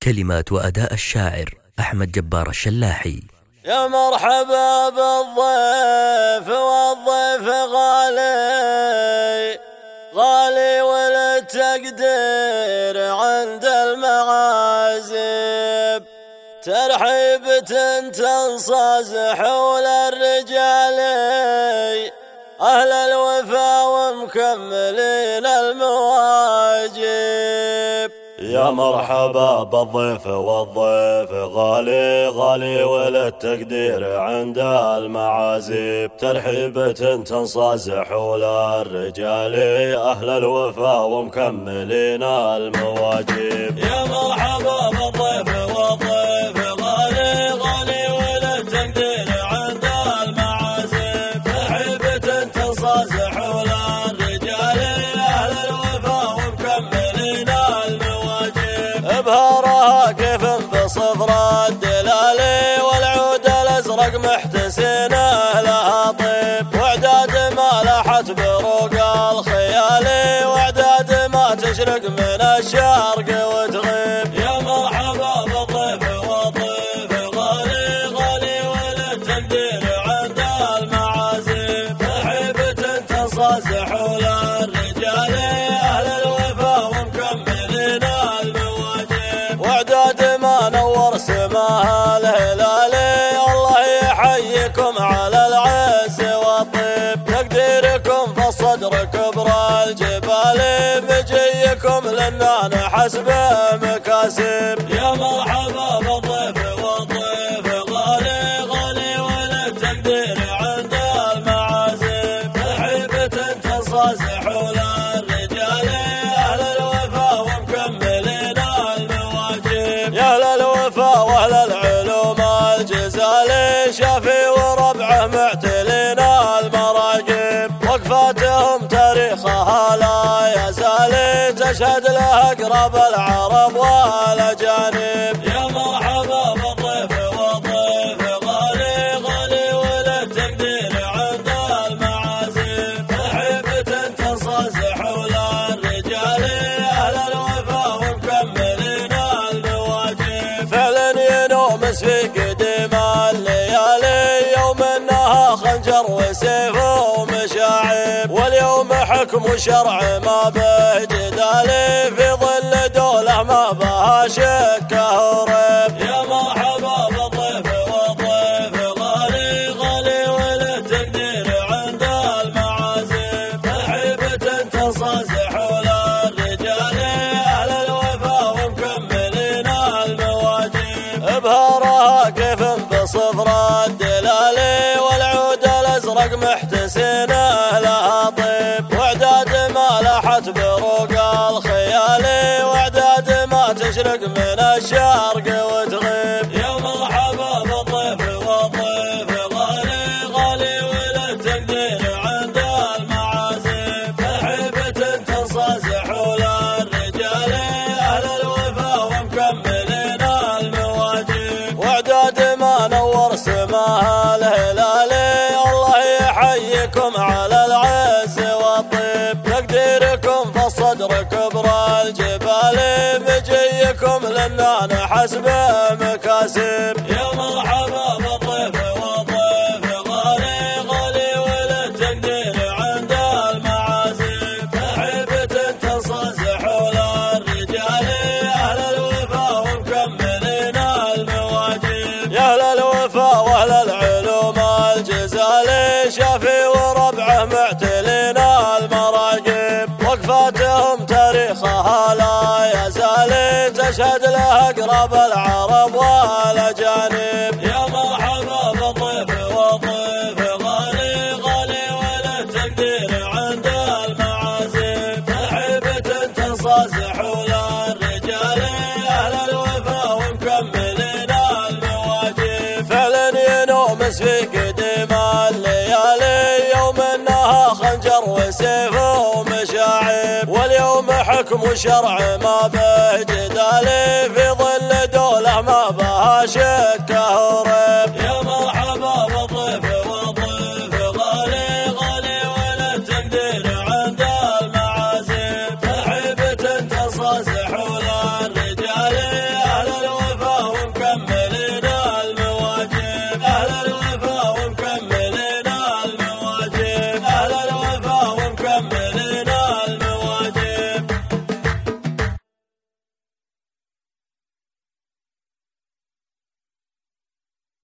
كلمات وأداء الشاعر أحمد جبار الشلاحي. يا مرحبا بالضيف والضيف غالي غالي وللتقدير عند المعازيم، ترحيبة تنصاز حول الرجال أهل الوفا ومكملين المواجب. يا مرحبا بالضيف والضيف غالي غالي وللتقدير عند المعازيم، ترحيبة تنصاز حول الرجال أهل الوفا ومكملين المواجب. يا مرحبا بالضيف والضيف غالي غالي وللتقدير عند المعازيم، ترحيبة تنصاز حول الرجال أهل الوفا ومكملين ابهارها كيف بصفر الدلالي والعود الازرق محتسينه لها طيب، واعداد ما لاحت بروق الخيالي واعداد ما تشرق من الشرق وتغيب. يا مرحبا بالضيف والضيف غالي غالي وللتقدير عند المعازيم، ترحيبة تنصاز حول الرجال اهل الوفا ومكملين واعداد ما نور سماها الهلالي. الله يحييكم على العز والطيب، تقديركم في الصدر كبر الجبال، مجيكم لنا نحسب مكاسب. يا مرحبا بالضيف والضيف غالي غالي وللتقدير عند المعازيم، ترحيبة تنصاز حول الرجال اهل الوفا ومكملين يا أهل الوفا وأهل العلوم الجزالي، شافي وربعه معتلين المراقب، وقفاتهم تاريخها لا يزال تشهد له أقرب العرب والأجانب. يا مرحبا بالضيف والضيف غالي غالي وللتقدير عند المعازيم، ترحيبة تنصاز حول الرجال أهل الوفا ومكملين ينومس في قديم الليالي، يوم انها خنجر وسيف ومشاعب، واليوم حكم وشرع ما به جدالي، في ظل دولة ما بها شكه وريب. يا مرحبا بالضيف والضيف غالي غالي وللتقدير عند المعازيم، ترحيبة تنصاز حول الرجال اهل الوفا ومكملين ابهارها كيف بصفر الدلالي والعود الازرق محتسينه لها طيب، واعداد ما لاحت بروق الخيالي واعداد ما تشرق من الشرق وتغيب. يا مرحبا بالضيف والضيف غالي غالي وللتقدير عند المعازيم، ترحيبة تنصاز حول الرجال اهل الوفا ومكملين واعداد ما نور سماها الهلالي. الله يحييكم على العز والطيب، تقديركم في الصدر كبر الجبال، مجيكم لنا نحسب مكاسب. يا مرحبا بالضيف والضيف غالي غالي وللتقدير عند المعازيم، ترحيبة تنصاز حول الرجال اهل الوفا ومكملين يا أهل الوفا وأهل العلوم الجزالي، شافي وربعه معتلين المراقب، وقفاتهم تاريخها لا يزال تشهد له أقرب العرب والأجانب. يا مرحبا بالضيف والضيف غالي غالي وللتقدير عند المعازيم، ترحيبة تنصاز حول الرجال أهل الوفا ومكملين فعلا ينومس في قديم الليالي، يوم انها خنجر وسيف ومشاعب، واليوم حكم وشرع ما به جدالي، في